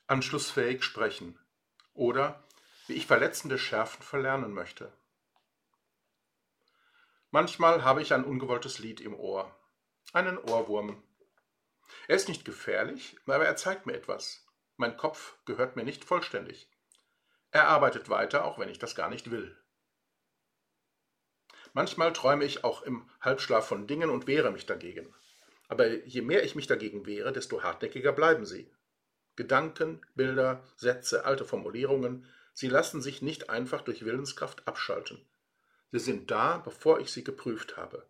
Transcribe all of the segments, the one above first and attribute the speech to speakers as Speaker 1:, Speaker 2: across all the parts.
Speaker 1: anschlussfähig sprechen oder wie ich verletzende Schärfen verlernen möchte. Manchmal habe ich ein ungewolltes Lied im Ohr, einen Ohrwurm. Er ist nicht gefährlich, aber er zeigt mir etwas. Mein Kopf gehört mir nicht vollständig. Er arbeitet weiter, auch wenn ich das gar nicht will. Manchmal träume ich auch im Halbschlaf von Dingen und wehre mich dagegen. Aber je mehr ich mich dagegen wehre, desto hartnäckiger bleiben sie. Gedanken, Bilder, Sätze, alte Formulierungen, sie lassen sich nicht einfach durch Willenskraft abschalten. Sie sind da, bevor ich sie geprüft habe.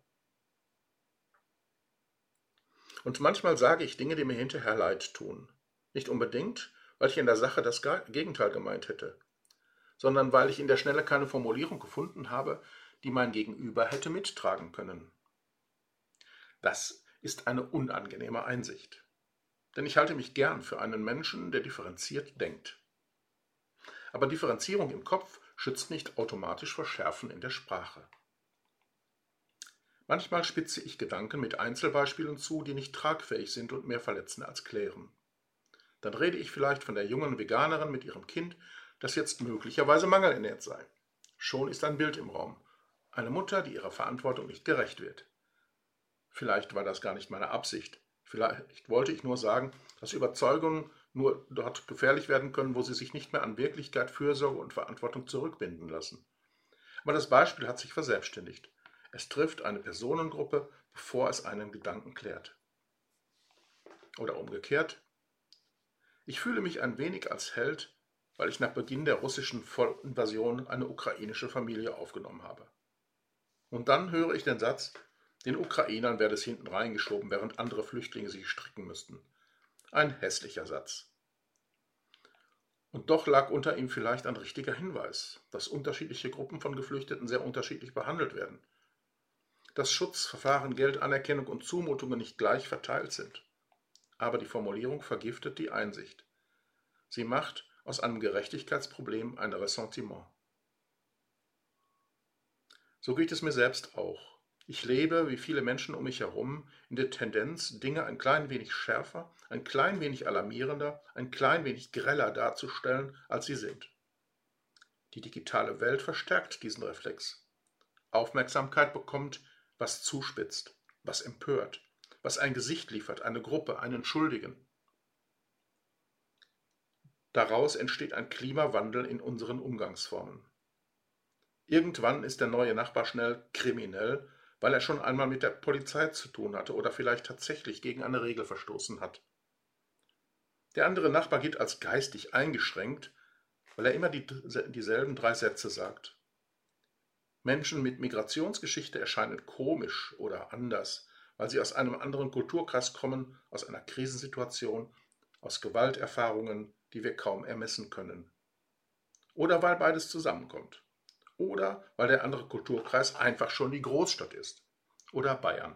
Speaker 1: Und manchmal sage ich Dinge, die mir hinterher leid tun. Nicht unbedingt, weil ich in der Sache das Gegenteil gemeint hätte, sondern weil ich in der Schnelle keine Formulierung gefunden habe, die mein Gegenüber hätte mittragen können. Das ist eine unangenehme Einsicht, denn ich halte mich gern für einen Menschen, der differenziert denkt. Aber Differenzierung im Kopf schützt nicht automatisch vor Schärfen in der Sprache. Manchmal spitze ich Gedanken mit Einzelbeispielen zu, die nicht tragfähig sind und mehr verletzen als klären. Dann rede ich vielleicht von der jungen Veganerin mit ihrem Kind, das jetzt möglicherweise mangelernährt sei. Schon ist ein Bild im Raum. Eine Mutter, die ihrer Verantwortung nicht gerecht wird. Vielleicht war das gar nicht meine Absicht. Vielleicht wollte ich nur sagen, dass Überzeugungen nur dort gefährlich werden können, wo sie sich nicht mehr an Wirklichkeit, Fürsorge und Verantwortung zurückbinden lassen. Aber das Beispiel hat sich verselbstständigt. Es trifft eine Personengruppe, bevor es einen Gedanken klärt. Oder umgekehrt. Ich fühle mich ein wenig als Held, weil ich nach Beginn der russischen Vollinvasion eine ukrainische Familie aufgenommen habe. Und dann höre ich den Satz, den Ukrainern werde es hinten reingeschoben, während andere Flüchtlinge sich stricken müssten. Ein hässlicher Satz. Und doch lag unter ihm vielleicht ein richtiger Hinweis, dass unterschiedliche Gruppen von Geflüchteten sehr unterschiedlich behandelt werden. Dass Schutzverfahren, Geld, Anerkennung und Zumutungen nicht gleich verteilt sind. Aber die Formulierung vergiftet die Einsicht. Sie macht aus einem Gerechtigkeitsproblem ein Ressentiment. So geht es mir selbst auch. Ich lebe, wie viele Menschen um mich herum, in der Tendenz, Dinge ein klein wenig schärfer, ein klein wenig alarmierender, ein klein wenig greller darzustellen, als sie sind. Die digitale Welt verstärkt diesen Reflex. Aufmerksamkeit bekommt, was zuspitzt, was empört, was ein Gesicht liefert, eine Gruppe, einen Schuldigen. Daraus entsteht ein Klimawandel in unseren Umgangsformen. Irgendwann ist der neue Nachbar schnell kriminell, weil er schon einmal mit der Polizei zu tun hatte oder vielleicht tatsächlich gegen eine Regel verstoßen hat. Der andere Nachbar gilt als geistig eingeschränkt, weil er immer dieselben 3 Sätze sagt. Menschen mit Migrationsgeschichte erscheinen komisch oder anders, weil sie aus einem anderen Kulturkreis kommen, aus einer Krisensituation, aus Gewalterfahrungen, die wir kaum ermessen können. Oder weil beides zusammenkommt. Oder weil der andere Kulturkreis einfach schon die Großstadt ist. Oder Bayern.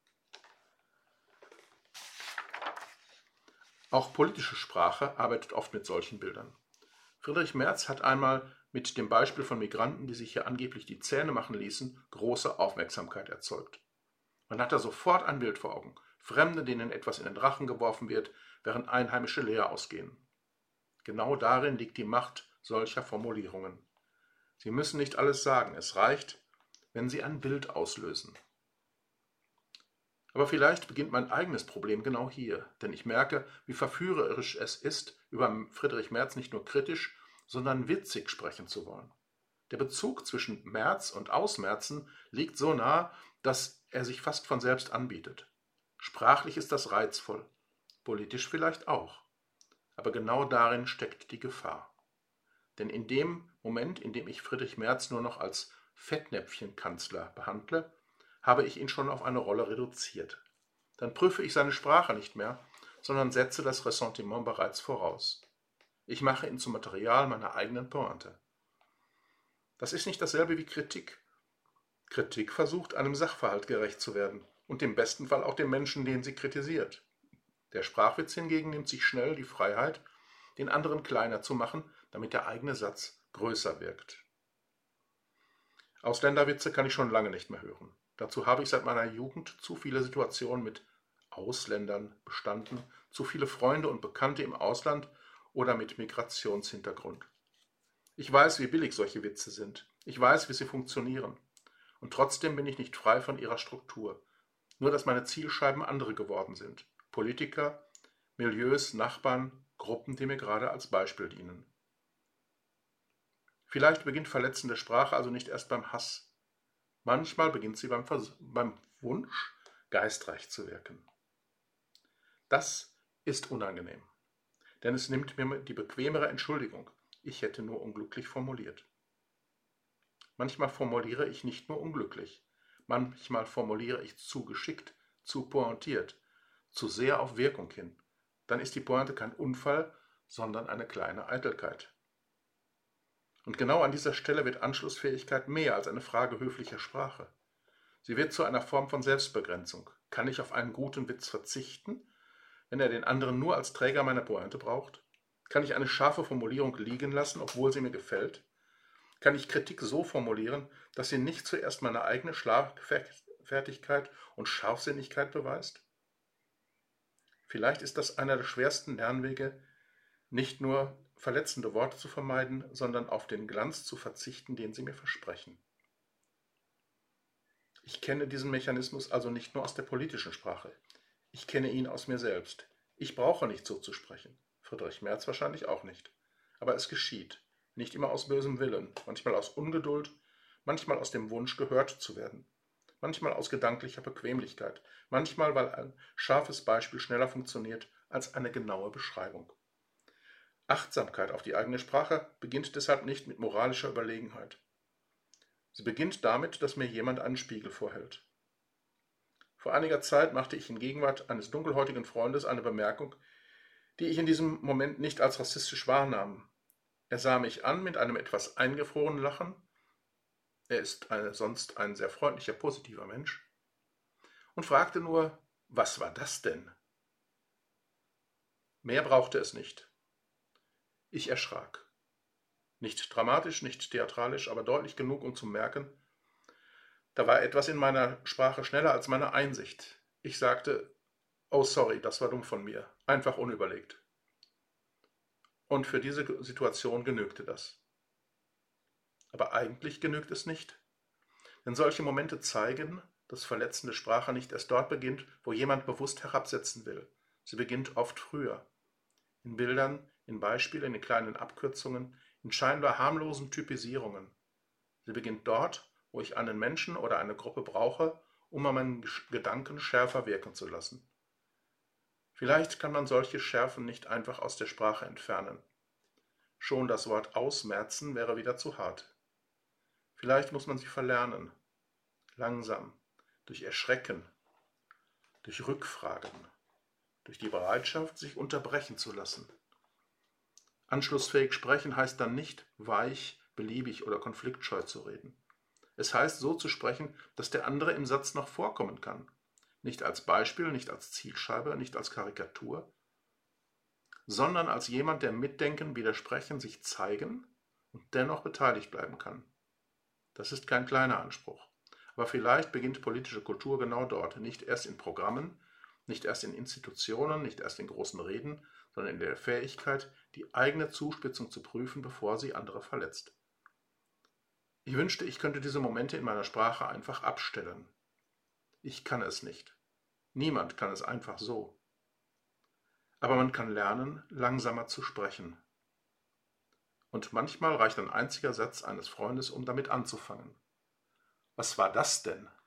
Speaker 1: Auch politische Sprache arbeitet oft mit solchen Bildern. Friedrich Merz hat einmal mit dem Beispiel von Migranten, die sich hier angeblich die Zähne machen ließen, große Aufmerksamkeit erzeugt. Man hat da sofort ein Bild vor Augen. Fremde, denen etwas in den Rachen geworfen wird, während Einheimische leer ausgehen. Genau darin liegt die Macht solcher Formulierungen. Sie müssen nicht alles sagen, es reicht, wenn sie ein Bild auslösen. Aber vielleicht beginnt mein eigenes Problem genau hier, denn ich merke, wie verführerisch es ist, über Friedrich Merz nicht nur kritisch, sondern witzig sprechen zu wollen. Der Bezug zwischen Merz und Ausmerzen liegt so nah, dass er sich fast von selbst anbietet. Sprachlich ist das reizvoll, politisch vielleicht auch. Aber genau darin steckt die Gefahr. Denn in dem Moment, in dem ich Friedrich Merz nur noch als Fettnäpfchenkanzler behandle, habe ich ihn schon auf eine Rolle reduziert. Dann prüfe ich seine Sprache nicht mehr, sondern setze das Ressentiment bereits voraus. Ich mache ihn zum Material meiner eigenen Pointe. Das ist nicht dasselbe wie Kritik. Kritik versucht, einem Sachverhalt gerecht zu werden und im besten Fall auch dem Menschen, den sie kritisiert. Der Sprachwitz hingegen nimmt sich schnell die Freiheit, den anderen kleiner zu machen, damit der eigene Satz größer wirkt. Ausländerwitze kann ich schon lange nicht mehr hören. Dazu habe ich seit meiner Jugend zu viele Situationen mit Ausländern bestanden, zu viele Freunde und Bekannte im Ausland, oder mit Migrationshintergrund. Ich weiß, wie billig solche Witze sind. Ich weiß, wie sie funktionieren. Und trotzdem bin ich nicht frei von ihrer Struktur. Nur, dass meine Zielscheiben andere geworden sind. Politiker, Milieus, Nachbarn, Gruppen, die mir gerade als Beispiel dienen. Vielleicht beginnt verletzende Sprache also nicht erst beim Hass. Manchmal beginnt sie beim Wunsch, geistreich zu wirken. Das ist unangenehm, denn es nimmt mir die bequemere Entschuldigung. Ich hätte nur unglücklich formuliert. Manchmal formuliere ich nicht nur unglücklich. Manchmal formuliere ich zu geschickt, zu pointiert, zu sehr auf Wirkung hin. Dann ist die Pointe kein Unfall, sondern eine kleine Eitelkeit. Und genau an dieser Stelle wird Anschlussfähigkeit mehr als eine Frage höflicher Sprache. Sie wird zu einer Form von Selbstbegrenzung. Kann ich auf einen guten Witz verzichten, wenn er den anderen nur als Träger meiner Pointe braucht? Kann ich eine scharfe Formulierung liegen lassen, obwohl sie mir gefällt? Kann ich Kritik so formulieren, dass sie nicht zuerst meine eigene Schlagfertigkeit und Scharfsinnigkeit beweist? Vielleicht ist das einer der schwersten Lernwege, nicht nur verletzende Worte zu vermeiden, sondern auf den Glanz zu verzichten, den sie mir versprechen. Ich kenne diesen Mechanismus also nicht nur aus der politischen Sprache. Ich kenne ihn aus mir selbst. Ich brauche nicht so zu sprechen. Friedrich Merz wahrscheinlich auch nicht. Aber es geschieht. Nicht immer aus bösem Willen, manchmal aus Ungeduld, manchmal aus dem Wunsch, gehört zu werden. Manchmal aus gedanklicher Bequemlichkeit. Manchmal, weil ein scharfes Beispiel schneller funktioniert als eine genaue Beschreibung. Achtsamkeit auf die eigene Sprache beginnt deshalb nicht mit moralischer Überlegenheit. Sie beginnt damit, dass mir jemand einen Spiegel vorhält. Vor einiger Zeit machte ich in Gegenwart eines dunkelhäutigen Freundes eine Bemerkung, die ich in diesem Moment nicht als rassistisch wahrnahm. Er sah mich an mit einem etwas eingefrorenen Lachen. Er ist sonst ein sehr freundlicher, positiver Mensch. Und fragte nur, was war das denn? Mehr brauchte es nicht. Ich erschrak. Nicht dramatisch, nicht theatralisch, aber deutlich genug, um zu merken, da war etwas in meiner Sprache schneller als meine Einsicht. Ich sagte, oh sorry, das war dumm von mir, einfach unüberlegt. Und für diese Situation genügte das. Aber eigentlich genügt es nicht. Denn solche Momente zeigen, dass verletzende Sprache nicht erst dort beginnt, wo jemand bewusst herabsetzen will. Sie beginnt oft früher. In Bildern, in Beispielen, in kleinen Abkürzungen, in scheinbar harmlosen Typisierungen. Sie beginnt dort, wo ich einen Menschen oder eine Gruppe brauche, um an meinen Gedanken schärfer wirken zu lassen. Vielleicht kann man solche Schärfen nicht einfach aus der Sprache entfernen. Schon das Wort ausmerzen wäre wieder zu hart. Vielleicht muss man sie verlernen, langsam, durch Erschrecken, durch Rückfragen, durch die Bereitschaft, sich unterbrechen zu lassen. Anschlussfähig sprechen heißt dann nicht, weich, beliebig oder konfliktscheu zu reden. Es heißt, so zu sprechen, dass der andere im Satz noch vorkommen kann. Nicht als Beispiel, nicht als Zielscheibe, nicht als Karikatur, sondern als jemand, der mitdenken, widersprechen, sich zeigen und dennoch beteiligt bleiben kann. Das ist kein kleiner Anspruch. Aber vielleicht beginnt politische Kultur genau dort, nicht erst in Programmen, nicht erst in Institutionen, nicht erst in großen Reden, sondern in der Fähigkeit, die eigene Zuspitzung zu prüfen, bevor sie andere verletzt. Ich wünschte, ich könnte diese Momente in meiner Sprache einfach abstellen. Ich kann es nicht. Niemand kann es einfach so. Aber man kann lernen, langsamer zu sprechen. Und manchmal reicht ein einziger Satz eines Freundes, um damit anzufangen. Was war das denn?